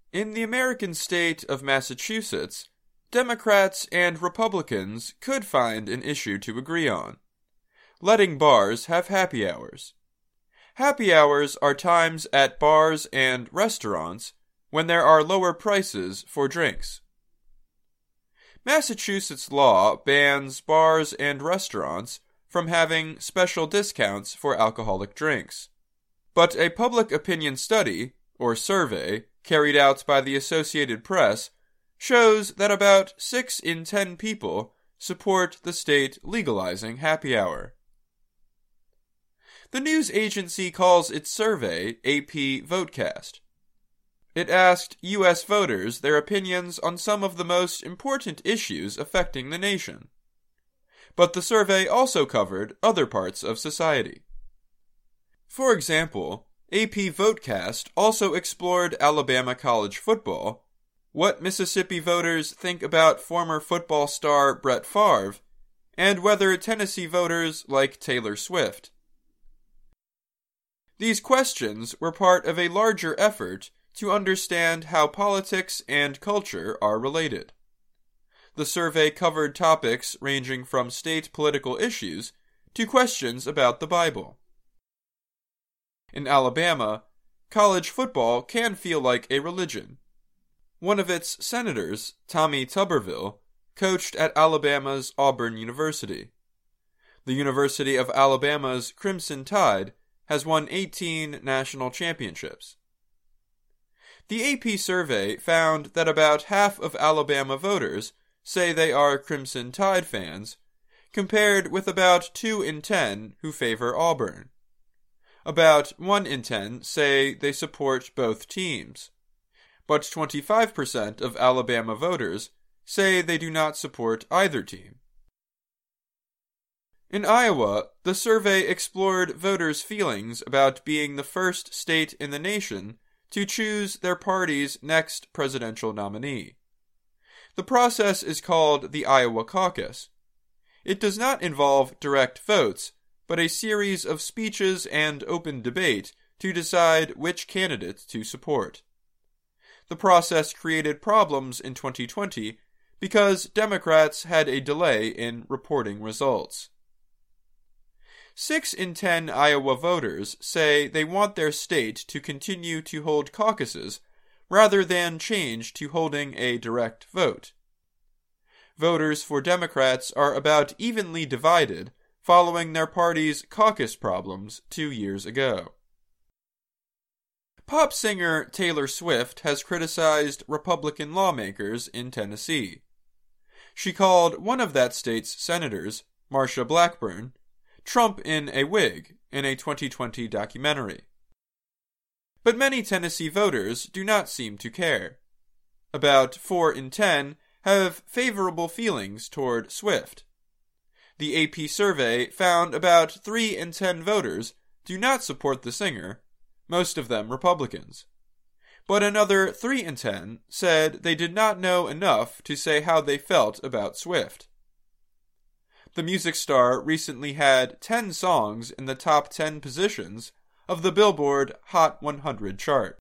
In the American state of Massachusetts, Democrats and Republicans could find an issue to agree on: letting bars have happy hours. Happy hours are times at bars and restaurants when there are lower prices for drinks. Massachusetts law bans bars and restaurants from having special discounts for alcoholic drinks. But a public opinion study, or survey, carried out by the Associated Press shows that about 6 in 10 people support the state legalizing happy hour. The news agency calls its survey AP Votecast. It asked U.S. voters their opinions on some of the most important issues affecting the nation. But the survey also covered other parts of society. For example, AP Votecast also explored Alabama college football, what Mississippi voters think about former football star Brett Favre, and whether Tennessee voters like Taylor Swift. These questions were part of a larger effort to understand how politics and culture are related. The survey covered topics ranging from state political issues to questions about the Bible. In Alabama, college football can feel like a religion. One of its senators, Tommy Tuberville, coached at Alabama's Auburn University. The University of Alabama's Crimson Tide has won 18 national championships. The AP survey found that about half of Alabama voters say they are Crimson Tide fans, compared with about 2 in 10 who favor Auburn. About 1 in 10 say they support both teams, but 25% of Alabama voters say they do not support either team. In Iowa, the survey explored voters' feelings about being the first state in the nation to choose their party's next presidential nominee. The process is called the Iowa Caucus. It does not involve direct votes, but a series of speeches and open debate to decide which candidate to support. The process created problems in 2020 because Democrats had a delay in reporting results. 6 in 10 Iowa voters say they want their state to continue to hold caucuses rather than change to holding a direct vote. Voters for Democrats are about evenly divided following their party's caucus problems 2 years ago. Pop singer Taylor Swift has criticized Republican lawmakers in Tennessee. She called one of that state's senators, Marsha Blackburn, Trump in a wig in a 2020 documentary. But many Tennessee voters do not seem to care. About 4 in 10 have favorable feelings toward Swift. The AP survey found about 3 in 10 voters do not support the singer, most of them Republicans. But another 3 in 10 said they did not know enough to say how they felt about Swift. The music star recently had 10 songs in the top 10 positions of the Billboard Hot 100 chart.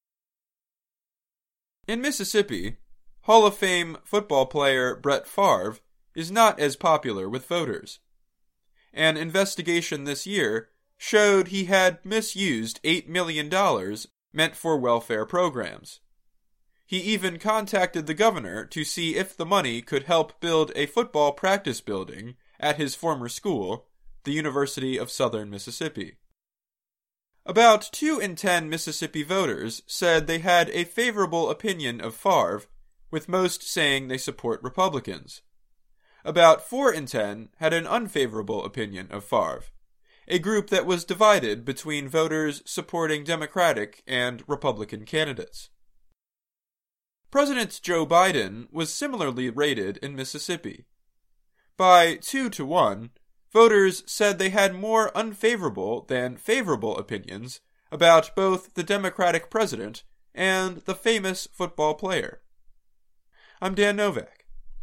In Mississippi, Hall of Fame football player Brett Favre is not as popular with voters. An investigation this year showed he had misused $8 million meant for welfare programs. He even contacted the governor to see if the money could help build a football practice building at his former school, the University of Southern Mississippi. About 2 in 10 Mississippi voters said they had a favorable opinion of Favre, with most saying they support Republicans. About 4 in 10 had an unfavorable opinion of Favre, a group that was divided between voters supporting Democratic and Republican candidates. President Joe Biden was similarly rated in Mississippi. By 2-1, voters said they had more unfavorable than favorable opinions about both the Democratic president and the famous football player. I'm Dan Novak.